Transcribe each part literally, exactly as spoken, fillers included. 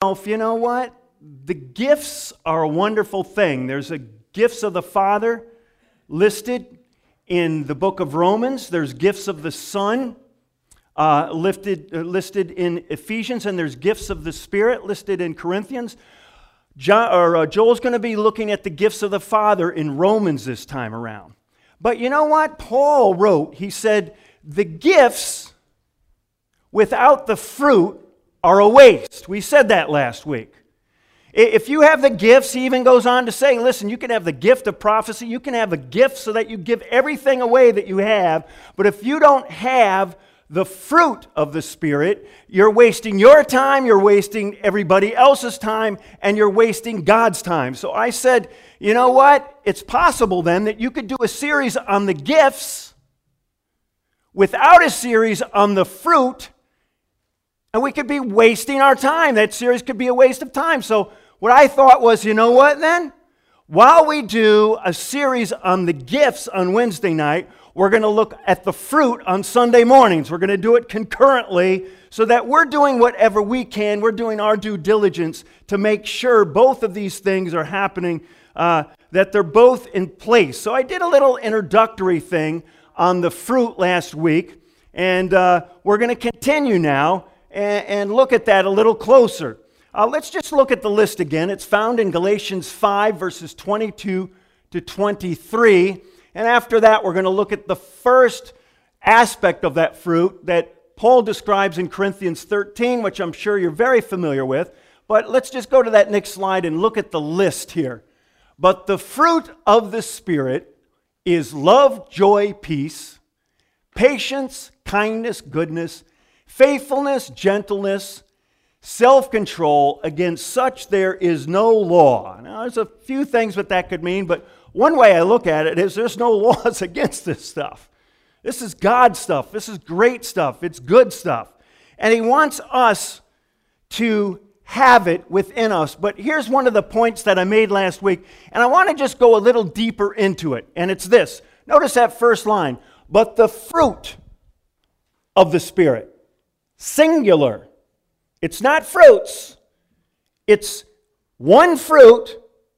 yourself, you know what? The gifts are a wonderful thing. There's a gifts of the Father listed in the book of Romans. There's gifts of the Son uh, lifted, uh, listed in Ephesians, and there's gifts of the Spirit listed in Corinthians. John, or, uh, Joel's going to be looking at the gifts of the Father in Romans this time around. But you know what? Paul wrote, he said, the gifts without the fruit are a waste. We said that last week. If you have the gifts, he even goes on to say, listen, you can have the gift of prophecy, you can have a gift so that you give everything away that you have, but if you don't have the fruit of the Spirit, you're wasting your time, you're wasting everybody else's time, and you're wasting God's time. So I said, you know what? It's possible then that you could do a series on the gifts without a series on the fruit, and we could be wasting our time. That series could be a waste of time. So what I thought was, you know what then? While we do a series on the gifts on Wednesday night, we're going to look at the fruit on Sunday mornings. We're going to do it concurrently so that we're doing whatever we can. We're doing our due diligence to make sure both of these things are happening, uh, that they're both in place. So I did a little introductory thing on the fruit last week, and uh, we're going to continue now and, and look at that a little closer. Uh, let's just look at the list again. It's found in Galatians five, verses twenty-two to twenty-three. And after that, we're going to look at the first aspect of that fruit that Paul describes in Corinthians thirteen, which I'm sure you're very familiar with. But let's just go to that next slide and look at the list here. But the fruit of the Spirit is love, joy, peace, patience, kindness, goodness, faithfulness, gentleness, self-control. Against such there is no law. Now, there's a few things that that could mean, but one way I look at it is there's no laws against this stuff. This is God's stuff. This is great stuff. It's good stuff. And He wants us to have it within us. But here's one of the points that I made last week, and I want to just go a little deeper into it. And it's this. Notice that first line. But the fruit of the Spirit. Singular. It's not fruits. It's one fruit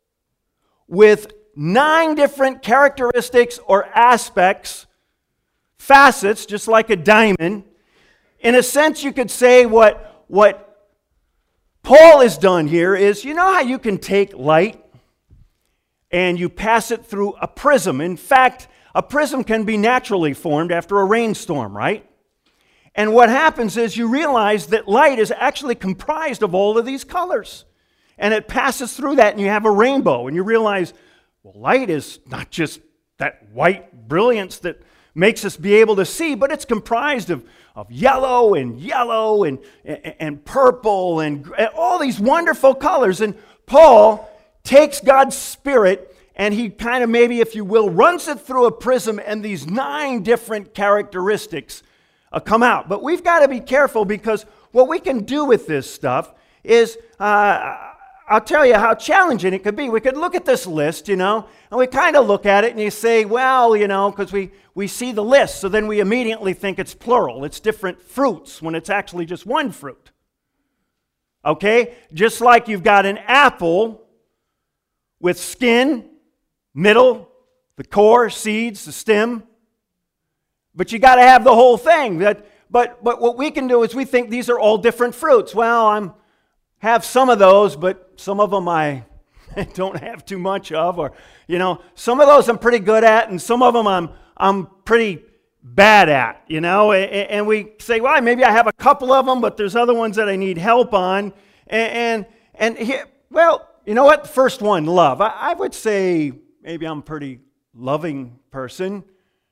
with nine different characteristics or aspects, facets, just like a diamond. In a sense, you could say what, what Paul has done here is, you know how you can take light and you pass it through a prism. In fact, a prism can be naturally formed after a rainstorm, right? And what happens is you realize that light is actually comprised of all of these colors. And it passes through that and you have a rainbow. And you realize, well, light is not just that white brilliance that makes us be able to see, but it's comprised of, of yellow and yellow and, and, and purple and, and all these wonderful colors. And Paul takes God's Spirit and he kind of maybe, if you will, runs it through a prism, and these nine different characteristics uh, come out. But we've got to be careful, because what we can do with this stuff is, uh, I'll tell you how challenging it could be. We could look at this list, you know, and we kind of look at it and you say, well, you know, because we, we see the list, so then we immediately think it's plural. It's different fruits when it's actually just one fruit. Okay? Just like you've got an apple with skin, middle, the core, seeds, the stem. But you got to have the whole thing. That, but, but what we can do is we think these are all different fruits. Well, I'm have some of those, but some of them I don't have too much of. Or, you know, some of those I'm pretty good at, and some of them I'm I'm pretty bad at, you know. And, and we say, well, maybe I have a couple of them, but there's other ones that I need help on. And, and, and here, well, you know what? First one, love. I, I would say maybe I'm a pretty loving person.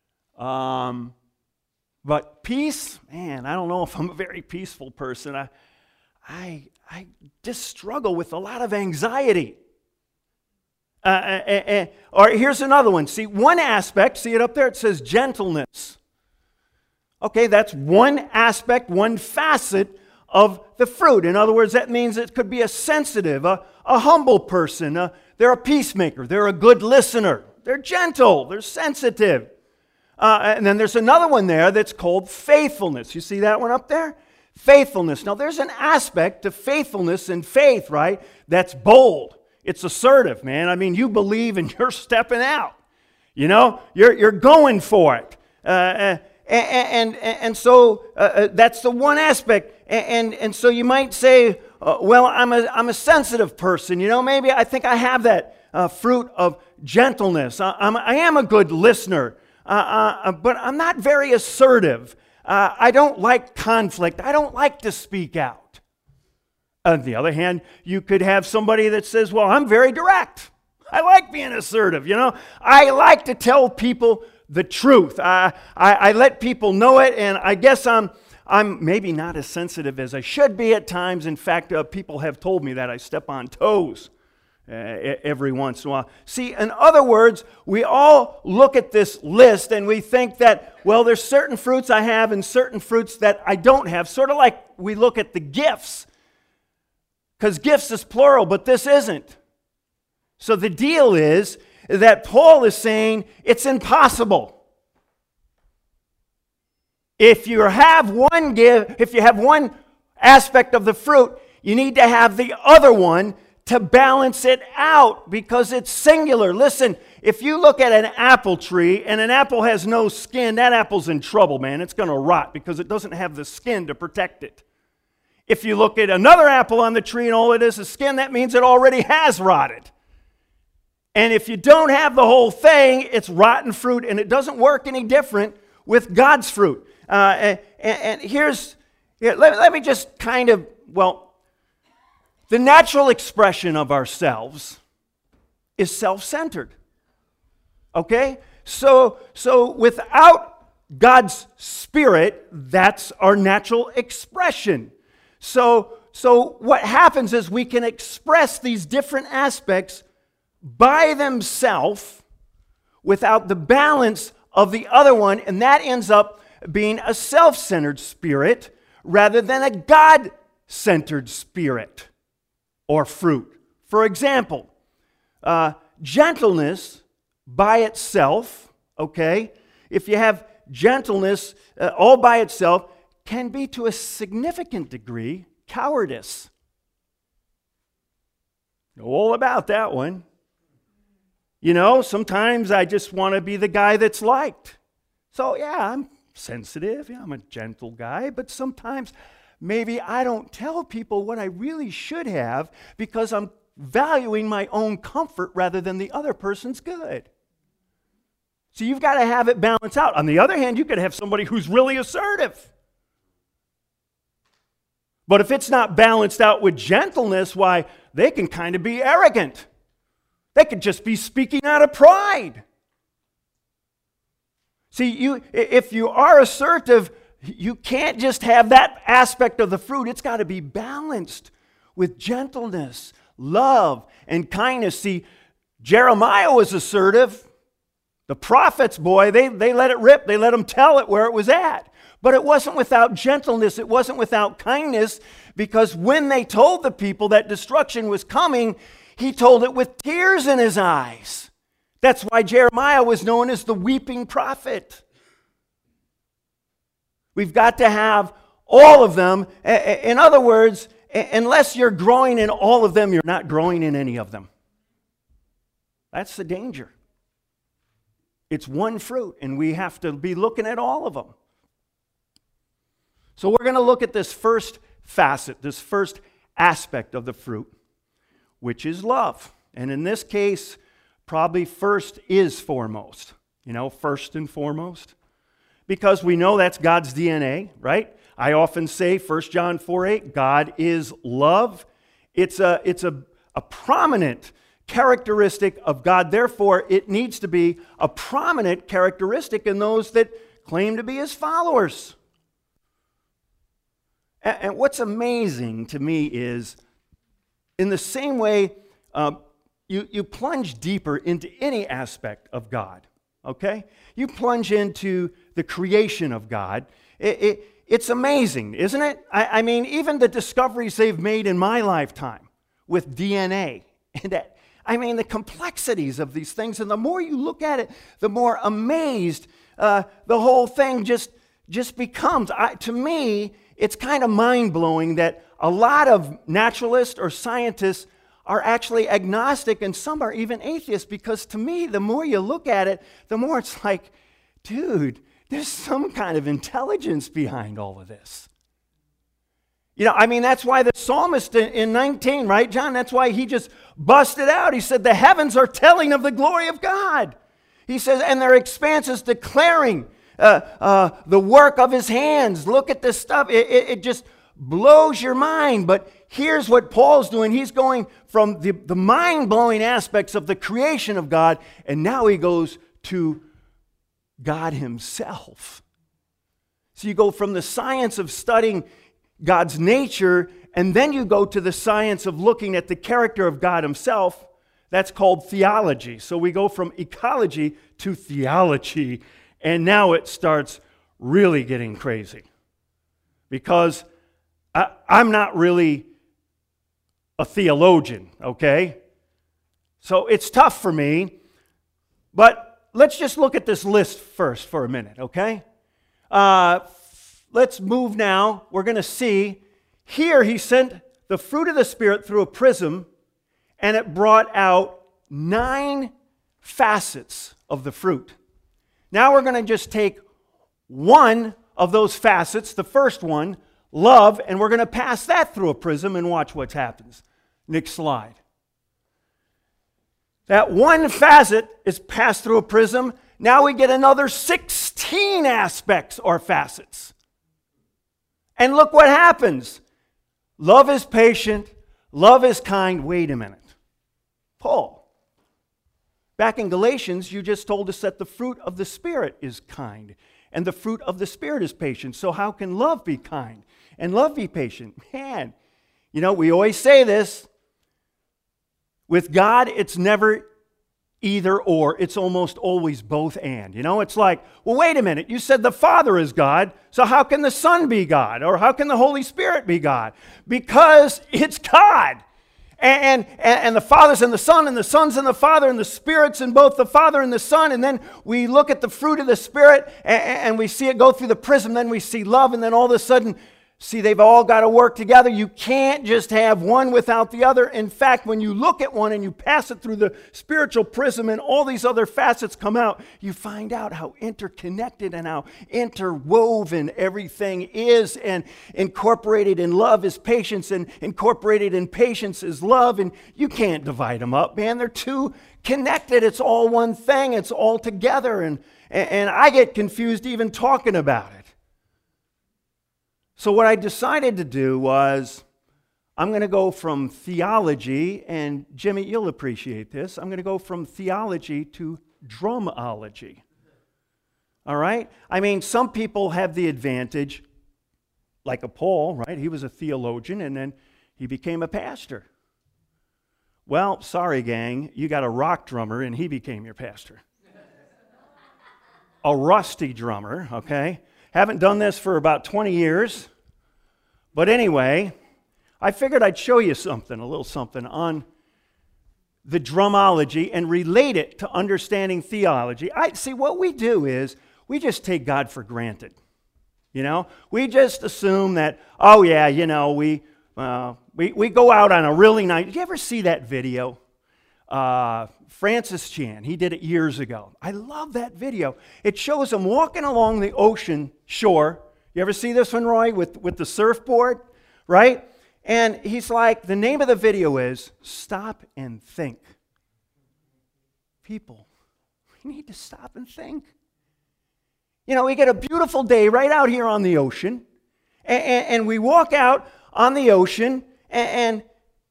Um, but peace, man, I don't know if I'm a very peaceful person. I, I, I just struggle with a lot of anxiety. Uh, uh, uh, or here's another one. See, one aspect, see it up there? It says gentleness. Okay, that's one aspect, one facet of the fruit. In other words, that means it could be a sensitive, a, a humble person. Uh, they're a peacemaker. They're a good listener. They're gentle. They're sensitive. Uh, and then there's another one there that's called faithfulness. You see that one up there? faithfulness. Now, there's an aspect to faithfulness and faith, right? That's bold. It's assertive, man. I mean, you believe and you're stepping out. You know, you're, you're going for it. Uh, and, and, and so uh, that's the one aspect. And, and so you might say, uh, well, I'm a, I'm a sensitive person. You know, maybe I think I have that uh, fruit of gentleness. I, I'm, I am a good listener, uh, uh, but I'm not very assertive. Uh, I don't like conflict. I don't like to speak out. On the other hand, you could have somebody that says, well, I'm very direct. I like being assertive, you know. I like to tell people the truth. I, I, I let people know it, and I guess I'm, I'm maybe not as sensitive as I should be at times. In fact, uh, people have told me that I step on toes uh, every once in a while. See, in other words, we all look at this list and we think that, well, there's certain fruits I have and certain fruits that I don't have, sort of like we look at the gifts. Because gifts is plural, but this isn't. So the deal is that Paul is saying it's impossible. If you have one gift, if you have one aspect of the fruit, you need to have the other one to balance it out because it's singular. Listen, if you look at an apple tree and an apple has no skin, that apple's in trouble, man. It's going to rot because it doesn't have the skin to protect it. If you look at another apple on the tree and all it is is skin, that means it already has rotted. And if you don't have the whole thing, it's rotten fruit, and it doesn't work any different with God's fruit. Uh, and, and here's, here, let, let me just kind of, well, the natural expression of ourselves is self-centered. Okay? So, so without God's Spirit, that's our natural expression. So, so what happens is we can express these different aspects by themselves without the balance of the other one, and that ends up being a self-centered spirit rather than a God-centered spirit or fruit. For example, uh, gentleness by itself, okay, if you have gentleness uh, all by itself, can be to a significant degree cowardice. Know all about that one. You know, sometimes I just want to be the guy that's liked. So, yeah, I'm sensitive. Yeah, I'm a gentle guy. But sometimes maybe I don't tell people what I really should have because I'm valuing my own comfort rather than the other person's good. So you've got to have it balanced out. On the other hand, you could have somebody who's really assertive. But if it's not balanced out with gentleness, why, they can kind of be arrogant. They could just be speaking out of pride. See, you, if you are assertive, you can't just have that aspect of the fruit. It's got to be balanced with gentleness, love, and kindness. See, Jeremiah was assertive. The prophets, boy, they, they let it rip. They let them tell it where it was at. But it wasn't without gentleness. It wasn't without kindness, because when they told the people that destruction was coming, he told it with tears in his eyes. That's why Jeremiah was known as the weeping prophet. We've got to have all of them. In other words, unless you're growing in all of them, you're not growing in any of them. That's the danger. It's one fruit, and we have to be looking at all of them. So we're going to look at this first facet, this first aspect of the fruit, which is love. And in this case, probably first is foremost. You know, first and foremost. Because we know that's God's D N A, right? I often say First John four eight, God is love. It's a, it's a, a prominent characteristic of God. Therefore, it needs to be a prominent characteristic in those that claim to be His followers. And, and what's amazing to me is, in the same way, uh, you, you plunge deeper into any aspect of God, okay? You plunge into the creation of God. It, it, it's amazing, isn't it? I, I mean, even the discoveries they've made in my lifetime with D N A, and that, I mean, the complexities of these things, and the more you look at it, the more amazed uh, the whole thing just, just becomes. I, to me, it's kind of mind-blowing that a lot of naturalists or scientists are actually agnostic, and some are even atheists, because to me, the more you look at it, the more it's like, dude, there's some kind of intelligence behind all of this. You know, I mean, that's why the psalmist in, in nineteen, right, John? That's why he just busted out. He said, the heavens are telling of the glory of God. He says, and their expanses declaring uh, uh, the work of his hands. Look at this stuff. It, it, it just blows your mind. But here's what Paul's doing. He's going from the, the mind-blowing aspects of the creation of God, and now he goes to God himself. So you go from the science of studying God's nature, and then you go to the science of looking at the character of God himself. That's called theology. So we go from ecology to theology, and now it starts really getting crazy. Because I, I'm not really a theologian, okay? So it's tough for me, but let's just look at this list first for a minute, okay? Uh, let's move now. We're going to see here he sent the fruit of the Spirit through a prism, and it brought out nine facets of the fruit. Now we're going to just take one of those facets, the first one, love, and we're going to pass that through a prism and watch what happens. Next slide. That one facet is passed through a prism. Now we get another sixteen aspects or facets. And look what happens. Love is patient. Love is kind. Wait a minute. Paul, back in Galatians, you just told us that the fruit of the Spirit is kind, and the fruit of the Spirit is patient. So how can love be kind and love be patient? Man, you know, we always say this. With God, it's never either or. It's almost always both and. You know, it's like, well, wait a minute. You said the Father is God, so how can the Son be God? Or how can the Holy Spirit be God? Because it's God. And, and, and the Father's in the Son, and the Son's in the Father, and the Spirit's in both the Father and the Son. And then we look at the fruit of the Spirit, and, and we see it go through the prism. Then we see love, and then all of a sudden, see, they've all got to work together. You can't just have one without the other. In fact, when you look at one and you pass it through the spiritual prism and all these other facets come out, you find out how interconnected and how interwoven everything is. And incorporated in love is patience, and incorporated in patience is love. And you can't divide them up, man. They're too connected. It's all one thing. It's all together. And, and I get confused even talking about it. So what I decided to do was, I'm going to go from theology, and Jimmy, you'll appreciate this. I'm going to go from theology to drumology. All right? I mean, some people have the advantage, like a Paul, right? He was a theologian, and then he became a pastor. Well, sorry, gang, you got a rock drummer, and he became your pastor. A rusty drummer, okay? Haven't done this for about twenty years. But anyway, I figured I'd show you something, a little something on the drumology and relate it to understanding theology. I see what we do is we just take God for granted. You know, we just assume that, oh yeah, you know, we uh, we we go out on a really nice. Did you ever see that video? Uh, Francis Chan, he did it years ago. I love that video. It shows him walking along the ocean shore. You ever see this one, Roy, with, with the surfboard, right? And he's like, the name of the video is Stop and Think. People, we need to stop and think. You know, we get a beautiful day right out here on the ocean, and, and, and we walk out on the ocean, and, and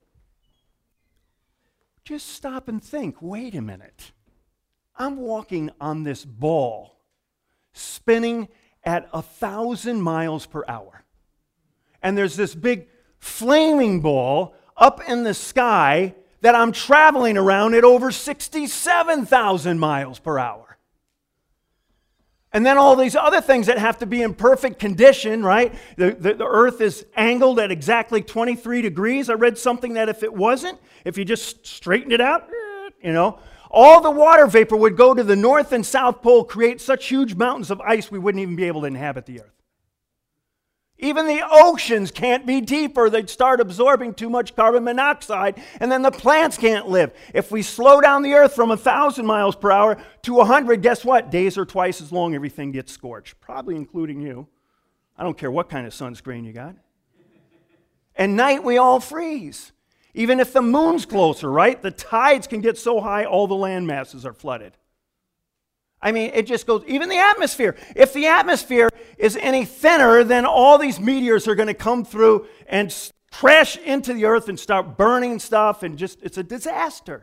just stop and think. Wait a minute. I'm walking on this ball, spinning at a thousand miles per hour. And there's this big flaming ball up in the sky that I'm traveling around at over sixty-seven thousand miles per hour. And then all these other things that have to be in perfect condition, right? The, the, the earth is angled at exactly twenty-three degrees. I read something that if it wasn't, if you just straightened it out, you know, all the water vapor would go to the north and south pole, create such huge mountains of ice we wouldn't even be able to inhabit the earth. Even the oceans can't be deeper. They'd start absorbing too much carbon monoxide, and then the plants can't live. If we slow down the earth from one thousand miles per hour to one hundred, guess what? Days are twice as long, everything gets scorched, probably including you. I don't care what kind of sunscreen you got. And night, we all freeze. Even if the moon's closer, right? The tides can get so high, all the land masses are flooded. I mean, it just goes, even the atmosphere. If the atmosphere is any thinner, then all these meteors are going to come through and crash into the earth and start burning stuff, and just, it's a disaster.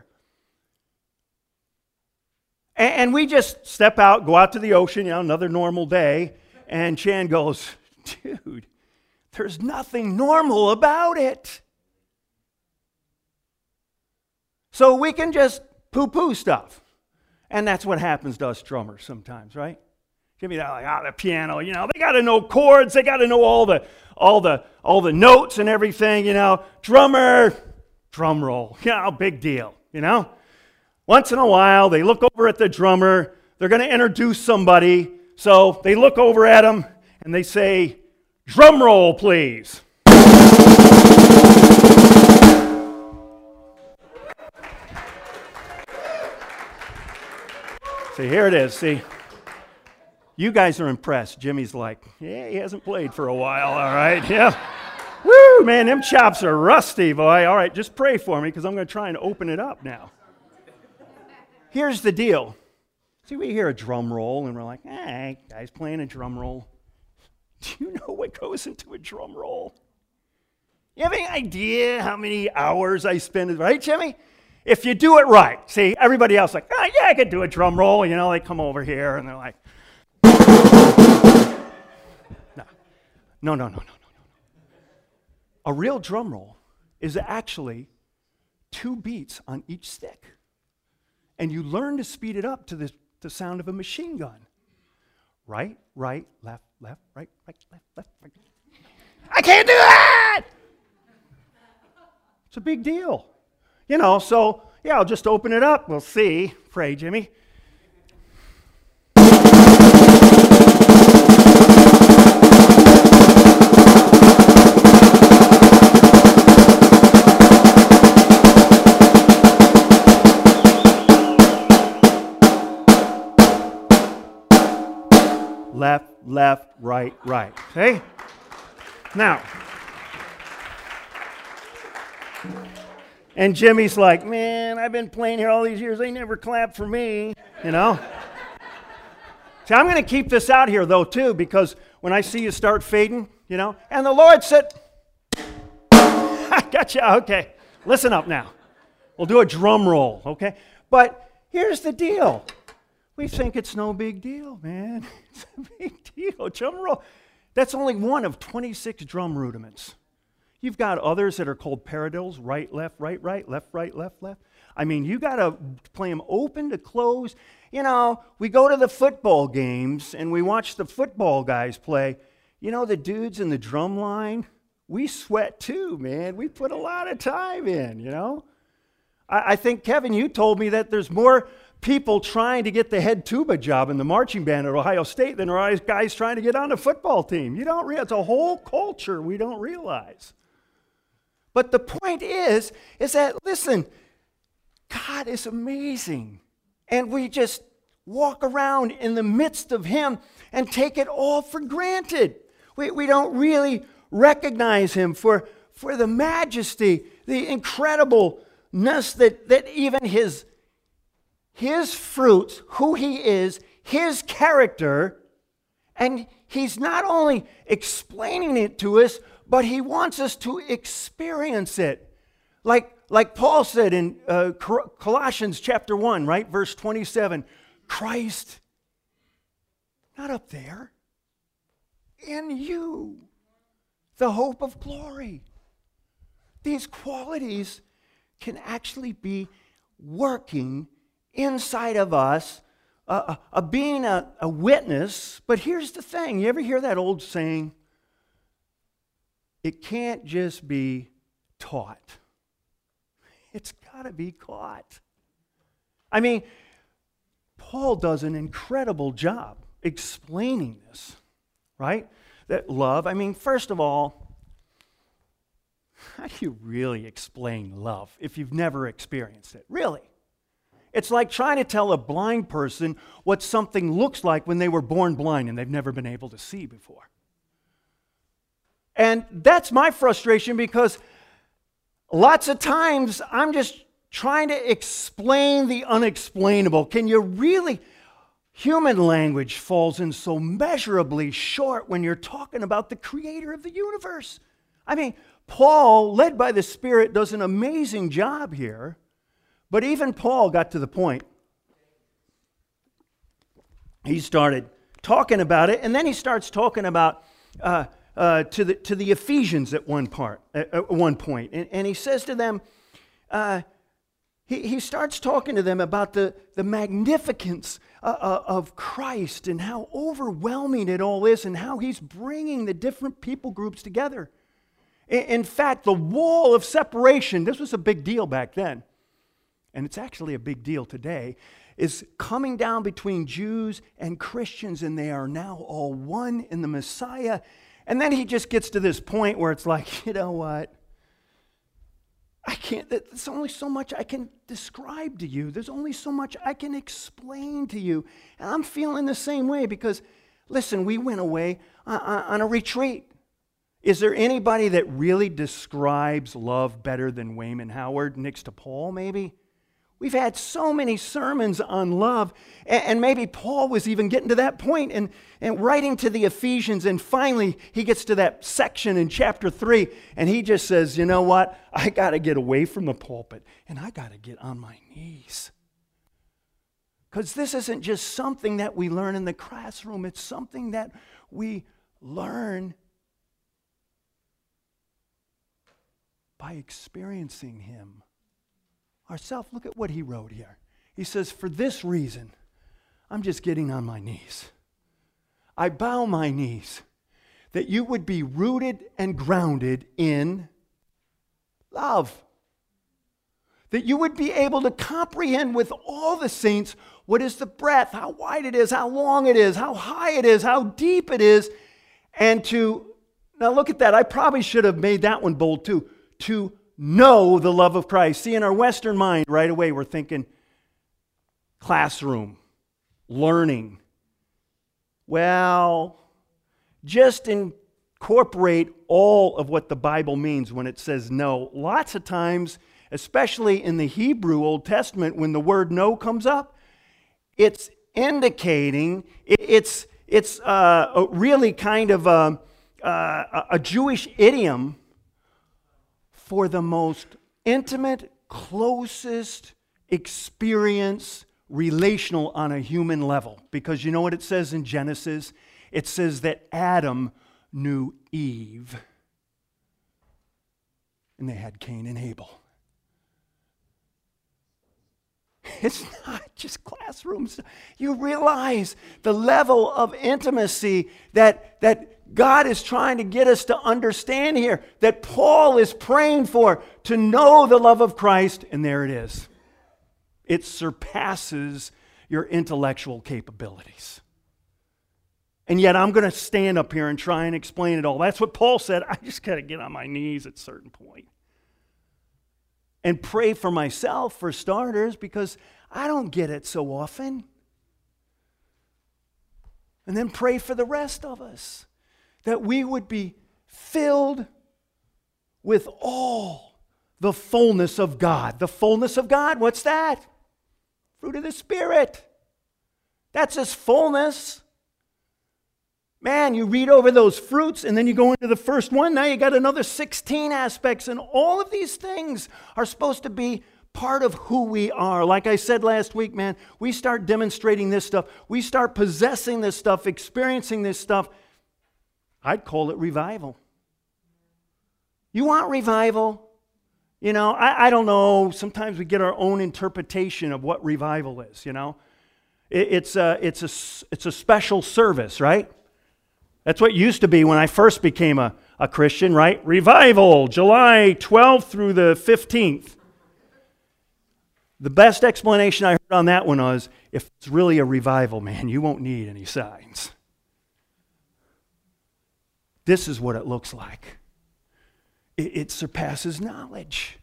And, and we just step out, go out to the ocean, you know, another normal day, and Chan goes, dude, there's nothing normal about it. So we can just poo-poo stuff. And that's what happens to us drummers sometimes, right? Give me that, like, ah, the piano, you know, they got to know chords, they got to know all the, all the, all the notes and everything, you know. Drummer, drum roll, you know, big deal, you know. Once in a while, they look over at the drummer, they're going to introduce somebody, so they look over at him and they say, drum roll, please. See, here it is. See, you guys are impressed. Jimmy's like, yeah, he hasn't played for a while, all right? Yeah. Woo, man, them chops are rusty, boy. All right, just pray for me because I'm going to try and open it up now. Here's the deal. See, we hear a drum roll, and we're like, hey, guy's playing a drum roll. Do you know what goes into a drum roll? You have any idea how many hours I spend, right, Jimmy? If you do it right. See, everybody else like, oh, yeah, I could do a drum roll. You know, they come over here and they're like, no, no, no, no, no, no, no. A real drum roll is actually two beats on each stick. And you learn to speed it up to the, the sound of a machine gun. Right, right, left, left, right, right, left, left, right. I can't do that! It's a big deal. You know, so, yeah, I'll just open it up. We'll see. Pray, Jimmy. Left, left, right, right. Okay? Now, and Jimmy's like, man, I've been playing here all these years. They never clap for me, you know? See, I'm going to keep this out here, though, too, because when I see you start fading, you know, and the Lord said, I gotcha, okay. Listen up now. We'll do a drum roll, okay? But here's the deal. We think it's no big deal, man. It's a big deal. Drum roll. That's only one of twenty-six drum rudiments. You've got others that are called paradiddles, right, left, right, right, left, right, left, left. I mean, you got to play them open to close. You know, we go to the football games and we watch the football guys play. You know, the dudes in the drum line, we sweat too, man. We put a lot of time in, you know. I, I think, Kevin, you told me that there's more people trying to get the head tuba job in the marching band at Ohio State than there are guys trying to get on the football team. You don't realize, it's a whole culture we don't realize. But the point is, is that, listen, God is amazing. And we just walk around in the midst of Him and take it all for granted. We, we don't really recognize Him for, for the majesty, the incredibleness that, that even His, His fruits, who He is, His character, and He's not only explaining it to us, but He wants us to experience it. Like, like Paul said in uh, Colossians chapter one, right, verse twenty-seven, Christ, not up there, in you, the hope of glory. These qualities can actually be working inside of us, uh, uh, being a, a witness. But here's the thing. You ever hear that old saying? It can't just be taught. It's got to be caught. I mean, Paul does an incredible job explaining this, right? that love, I mean, first of all, how do you really explain love if you've never experienced it? Really? It's like trying to tell a blind person what something looks like when they were born blind and they've never been able to see before. And that's my frustration, because lots of times I'm just trying to explain the unexplainable. Can you really? Human language falls in so measurably short when you're talking about the creator of the universe. I mean, Paul, led by the Spirit, does an amazing job here, but even Paul got to the point. He started talking about it, and then he starts talking about uh, uh, to the to the Ephesians at one part, at, at one point, and, and he says to them, uh, he he starts talking to them about the the magnificence uh, of Christ and how overwhelming it all is, and how He's bringing the different people groups together. In, in fact, the wall of separation, this was a big deal back then, and it's actually a big deal today, is coming down between Jews and Christians, and they are now all one in the Messiah. And then he just gets to this point where it's like, you know what? I can't, there's only so much I can describe to you. There's only so much I can explain to you. And I'm feeling the same way because, listen, we went away on, on a retreat. Is there anybody that really describes love better than Wayman Howard, next to Paul maybe? We've had so many sermons on love, and maybe Paul was even getting to that point and, and writing to the Ephesians, and finally he gets to that section in chapter three, and he just says, you know what, I got to get away from the pulpit, and I got to get on my knees. Because this isn't just something that we learn in the classroom, it's something that we learn by experiencing Him ourselves. Look at what he wrote here. He says, for this reason, I'm just getting on my knees. I bow my knees that you would be rooted and grounded in love. That you would be able to comprehend with all the saints what is the breadth, how wide it is, how long it is, how high it is, how deep it is. And to, now look at that, I probably should have made that one bold too, to know the love of Christ. See, in our Western mind, right away, we're thinking classroom, learning. Well, just incorporate all of what the Bible means when it says know. Lots of times, especially in the Hebrew Old Testament, when the word know comes up, it's indicating, it's, it's uh, really kind of a, a, a Jewish idiom for the most intimate, closest experience, relational on a human level. Because you know what it says in Genesis? It says that Adam knew Eve. And they had Cain and Abel. It's not just classrooms. You realize the level of intimacy that, that God is trying to get us to understand here, that Paul is praying for, to know the love of Christ, and there it is. It surpasses your intellectual capabilities. And yet I'm going to stand up here and try and explain it all. That's what Paul said. I just got to get on my knees at a certain point. And pray for myself, for starters, because I don't get it so often. And then pray for the rest of us, that we would be filled with all the fullness of God. The fullness of God, what's that? Fruit of the Spirit. That's His fullness. Man, you read over those fruits and then you go into the first one. Now you got another sixteen aspects, and all of these things are supposed to be part of who we are. Like I said last week, man, we start demonstrating this stuff. We start possessing this stuff, experiencing this stuff. I'd call it revival. You want revival? You know, I, I don't know. Sometimes we get our own interpretation of what revival is, you know. It, it's, a, it's, a, it's a special service, right? That's what it used to be when I first became a, a Christian, right? Revival, July twelfth through the fifteenth. The best explanation I heard on that one was, if it's really a revival, man, you won't need any signs. This is what it looks like. It, it surpasses knowledge.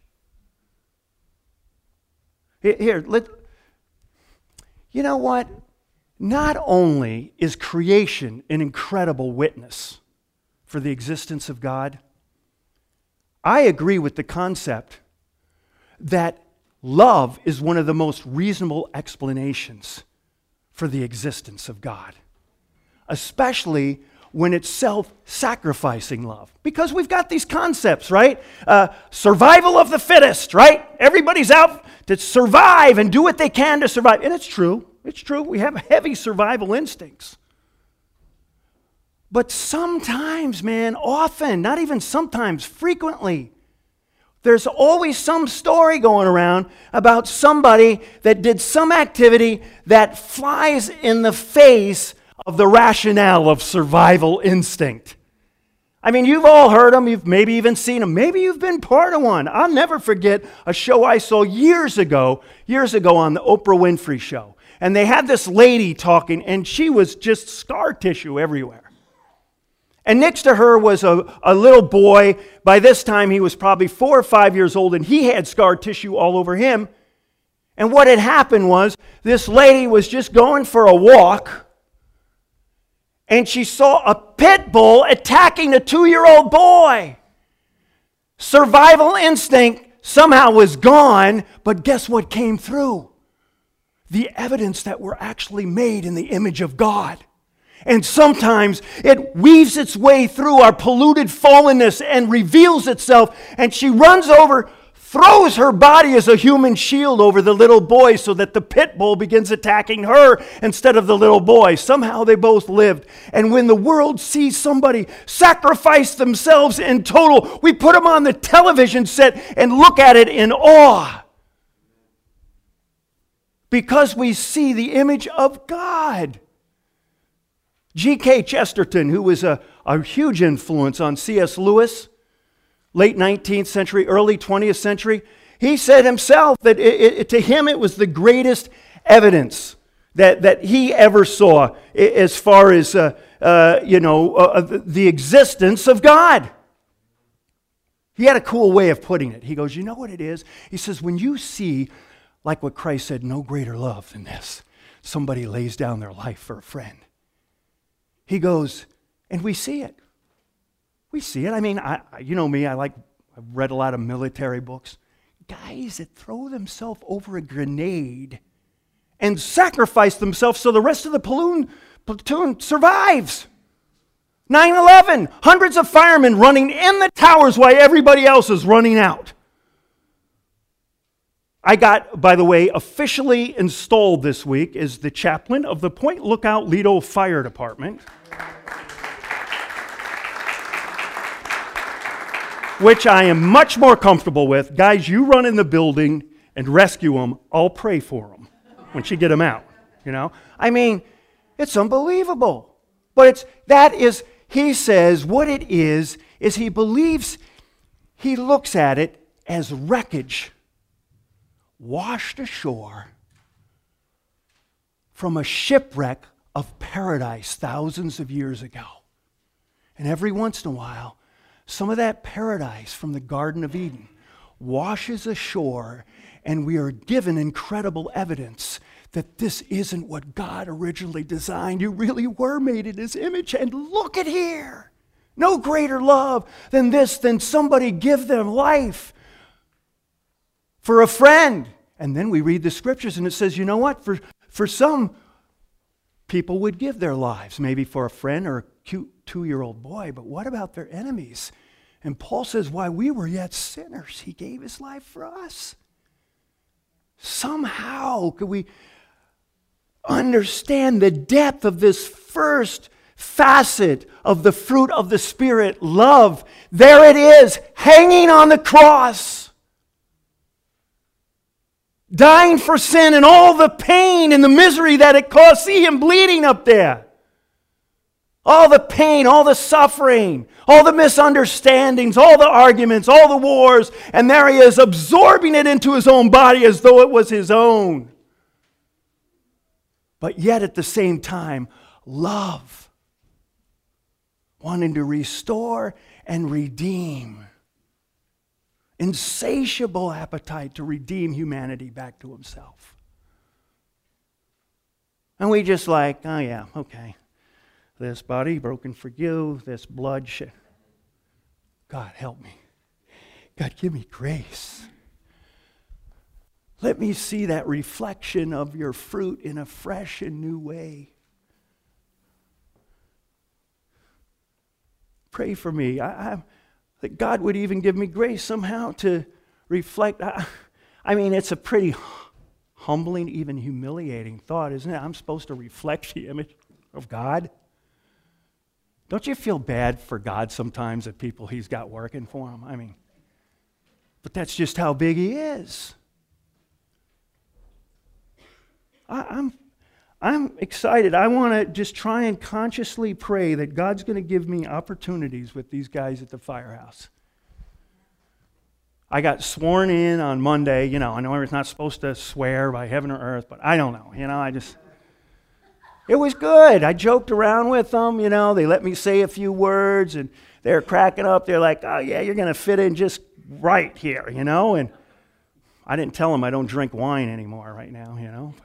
Here, let, you know what? Not only is creation an incredible witness for the existence of God, I agree with the concept that love is one of the most reasonable explanations for the existence of God, especially when it's self-sacrificing love. Because we've got these concepts, right? Uh, survival of the fittest, right? Everybody's out to survive and do what they can to survive. And it's true. It's true. We have heavy survival instincts. But sometimes, man, often, not even sometimes, frequently, there's always some story going around about somebody that did some activity that flies in the face of the rationale of survival instinct. I mean, you've all heard them. You've maybe even seen them. Maybe you've been part of one. I'll never forget a show I saw years ago, years ago on the Oprah Winfrey Show. And they had this lady talking, and she was just scar tissue everywhere. And next to her was a, a little boy. By this time, he was probably four or five years old, and he had scar tissue all over him. And what had happened was, this lady was just going for a walk, and she saw a pit bull attacking a two-year-old boy. Survival instinct somehow was gone, but guess what came through? The evidence that we're actually made in the image of God. And sometimes it weaves its way through our polluted fallenness and reveals itself. And she runs over, throws her body as a human shield over the little boy so that the pit bull begins attacking her instead of the little boy. Somehow they both lived. And when the world sees somebody sacrifice themselves in total, we put them on the television set and look at it in awe. Because we see the image of God. G K Chesterton, who was a, a huge influence on C S Lewis, late nineteenth century, early twentieth century, he said himself that it, it, to him it was the greatest evidence that, that he ever saw as far as uh, uh, you know uh, the existence of God. He had a cool way of putting it. He goes, you know what it is? He says, when you see, like what Christ said, no greater love than this, somebody lays down their life for a friend. He goes, and we see it. We see it. I mean, I, you know me, I like, I've read a lot of military books. Guys that throw themselves over a grenade and sacrifice themselves so the rest of the platoon, platoon survives. nine eleven, hundreds of firemen running in the towers while everybody else is running out. I got, by the way, officially installed this week as the chaplain of the Point Lookout Lido Fire Department, which I am much more comfortable with. Guys, you run in the building and rescue them. I'll pray for them once you get them out. You know, I mean, it's unbelievable. But it's that is, he says, what it is is he believes, he looks at it as wreckage washed ashore from a shipwreck of paradise thousands of years ago. And every once in a while, some of that paradise from the Garden of Eden washes ashore, and we are given incredible evidence that this isn't what God originally designed. You really were made in His image, and look at here. No greater love than this, than somebody give their life for a friend. And then we read the scriptures and it says, you know what? For, for some, people would give their lives, maybe for a friend or a cute two-year-old boy, but what about their enemies? And Paul says, while we were yet sinners, He gave His life for us. Somehow could we understand the depth of this first facet of the fruit of the Spirit, love. There it is, hanging on the cross. Dying for sin and all the pain and the misery that it caused. See Him bleeding up there. All the pain, all the suffering, all the misunderstandings, all the arguments, all the wars. And there He is absorbing it into His own body as though it was His own. But yet at the same time, love. wanting to restore and redeem. Insatiable appetite to redeem humanity back to himself. And we just like, oh yeah, okay. This body broken for you, this blood shed. God, help me. God, give me grace. Let me see that reflection of your fruit in a fresh and new way. Pray for me. I, I, that God would even give me grace somehow to reflect. I, I mean, it's a pretty humbling, even humiliating thought, isn't it? I'm supposed to reflect the image of God. Don't you feel bad for God sometimes at people he's got working for him? I mean, but that's just how big he is. I, I'm, I'm excited. I want to just try and consciously pray that God's going to give me opportunities with these guys at the firehouse. I got sworn in on Monday. You know, I know we're not supposed to swear by heaven or earth, but I don't know. You know, I just... It was good. I joked around with them, you know. They let me say a few words, and they're cracking up. They're like, oh, yeah, you're going to fit in just right here, you know. And I didn't tell them I don't drink wine anymore right now, you know.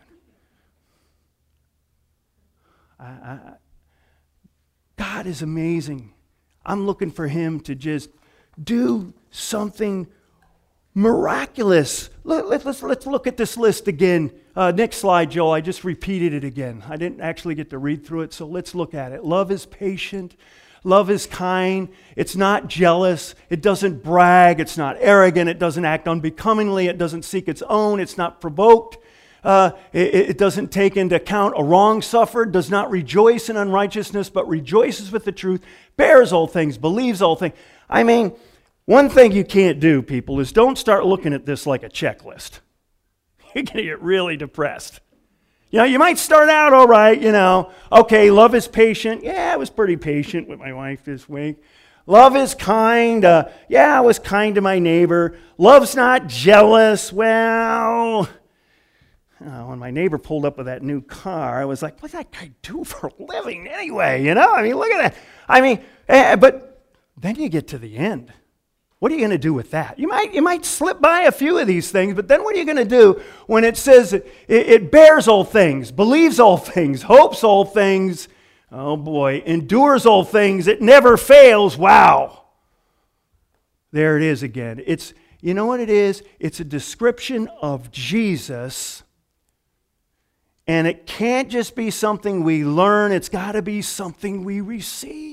I, I, God is amazing. I'm looking for him to just do something miraculous. Let, let, let's, let's look at this list again. Uh, next slide, Joel. I just repeated it again. I didn't actually get to read through it, so let's look at it. Love is patient. Love is kind. It's not jealous. It doesn't brag. It's not arrogant. It doesn't act unbecomingly. It doesn't seek its own. It's not provoked. Uh, it, it doesn't take into account a wrong suffered, does not rejoice in unrighteousness, but rejoices with the truth, bears all things, believes all things. I mean, one thing you can't do, people, is don't start looking at this like a checklist. You're going to get really depressed. You know, you might start out all right, you know. Okay, love is patient. Yeah, I was pretty patient with my wife this week. Love is kind. Uh, yeah, I was kind to my neighbor. Love's not jealous. Well, uh, when my neighbor pulled up with that new car, I was like, what's that guy do for a living anyway? You know, I mean, look at that. I mean, eh, but then you get to the end. What are you going to do with that? You might, you might slip by a few of these things, but then what are you going to do when it says it, it bears all things, believes all things, hopes all things, oh boy, endures all things, it never fails? Wow. There it is again. It's, you know what it is? It's a description of Jesus, and it can't just be something we learn. It's got to be something we receive.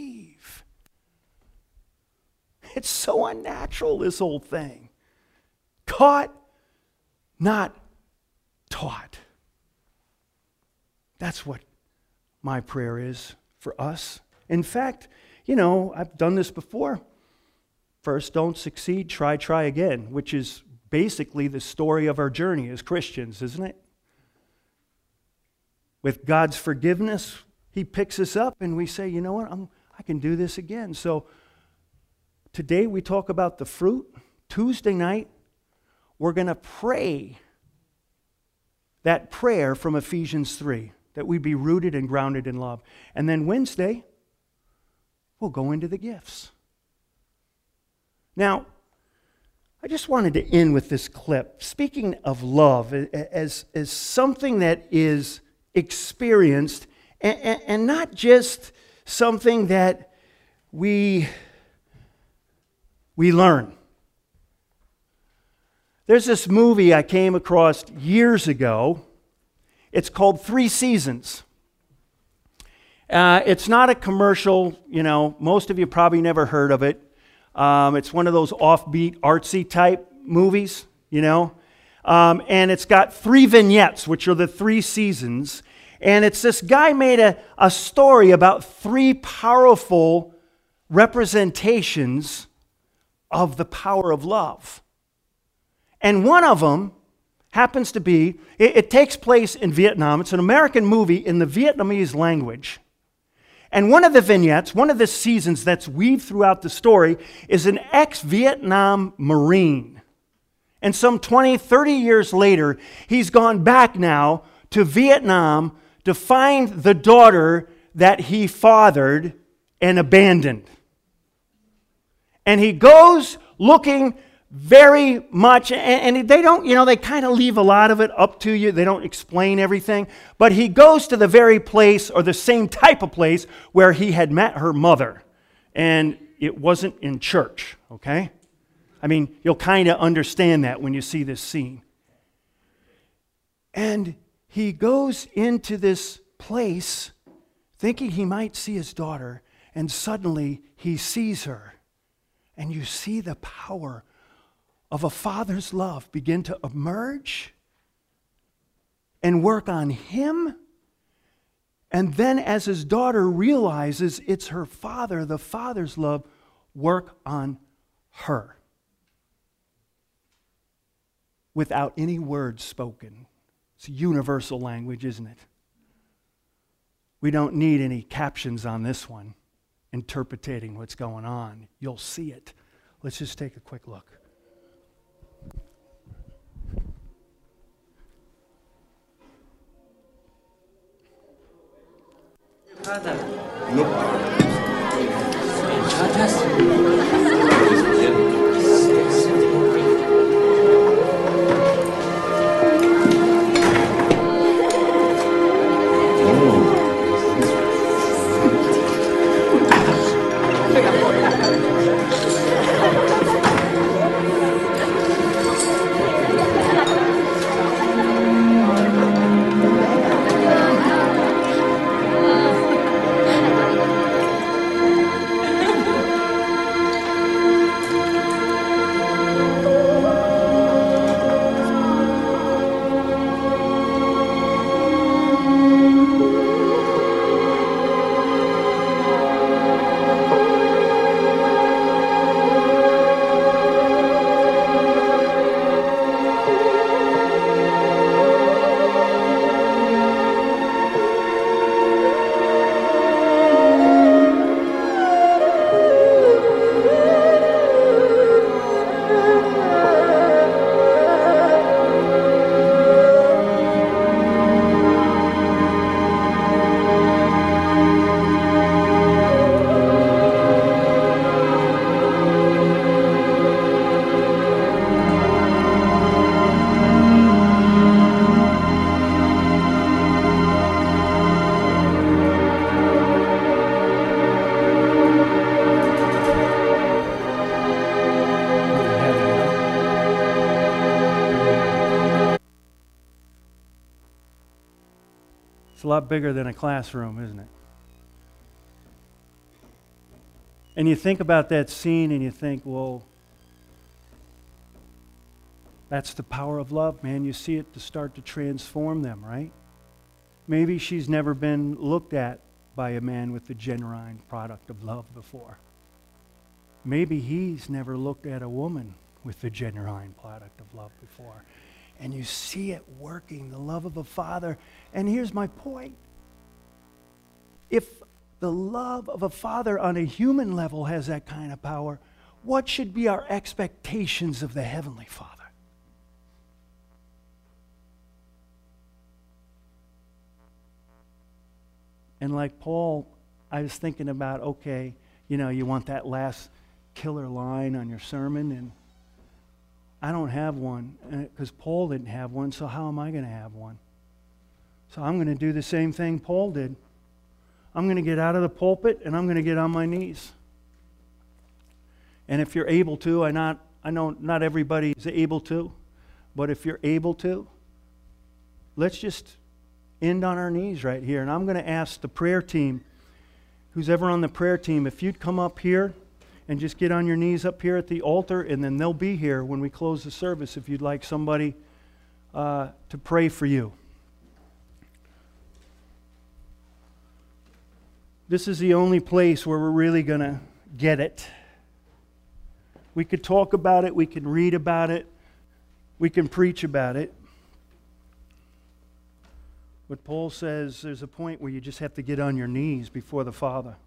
It's so unnatural, this whole thing. Caught, not taught. That's what my prayer is for us. In fact, you know, I've done this before. First, don't succeed, try, try again, which is basically the story of our journey as Christians, isn't it? With God's forgiveness, he picks us up and we say, you know what, I'm, I can do this again. So today we talk about the fruit. Tuesday night, we're going to pray that prayer from Ephesians three, that we be rooted and grounded in love. And then Wednesday, we'll go into the gifts. Now, I just wanted to end with this clip. Speaking of love as, as something that is experienced and, and, and not just something that we... we learn. There's this movie I came across years ago. It's called Three Seasons. Uh, it's not a commercial, you know, most of you probably never heard of it. Um, it's one of those offbeat, artsy type movies, you know. Um, and it's got three vignettes, which are the three seasons. And it's this guy made a, a story about three powerful representations of the power of love. And one of them happens to be, it, it takes place in Vietnam. It's an American movie in the Vietnamese language. And one of the vignettes, one of the seasons that's weaved throughout the story is an ex-Vietnam Marine. And some twenty, thirty years later, he's gone back now to Vietnam to find the daughter that he fathered and abandoned. And he goes looking very much, and, and they don't, you know, they kind of leave a lot of it up to you. They don't explain everything. But he goes to the very place, or the same type of place, where he had met her mother. And it wasn't in church, okay? I mean, you'll kind of understand that when you see this scene. And he goes into this place thinking he might see his daughter, and suddenly he sees her. And you see the power of a father's love begin to emerge and work on him. And then as his daughter realizes it's her father, the father's love work on her. Without any words spoken. It's universal language, isn't it? We don't need any captions on this one interpreting what's going on. You'll see it. Let's just take a quick look. It's a lot bigger than a classroom, isn't it? And you think about that scene and you think, well, that's the power of love, man. You see it to start to transform them, right? Maybe she's never been looked at by a man with the genuine product of love before. Maybe he's never looked at a woman with the genuine product of love before. And you see it working, the love of a father. And here's my point. If the love of a father on a human level has that kind of power, what should be our expectations of the Heavenly Father? And like Paul, I was thinking about, okay, you know, you want that last killer line on your sermon, and I don't have one, because Paul didn't have one, so how am I going to have one? So I'm going to do the same thing Paul did. I'm going to get out of the pulpit, and I'm going to get on my knees. And if you're able to, I, not, I know not everybody is able to, but if you're able to, let's just end on our knees right here. And I'm going to ask the prayer team, who's ever on the prayer team, if you'd come up here and just get on your knees up here at the altar, and then they'll be here when we close the service if you'd like somebody uh, to pray for you. This is the only place where we're really going to get it. We could talk about it, we can read about it, we can preach about it. But Paul says there's a point where you just have to get on your knees before the Father.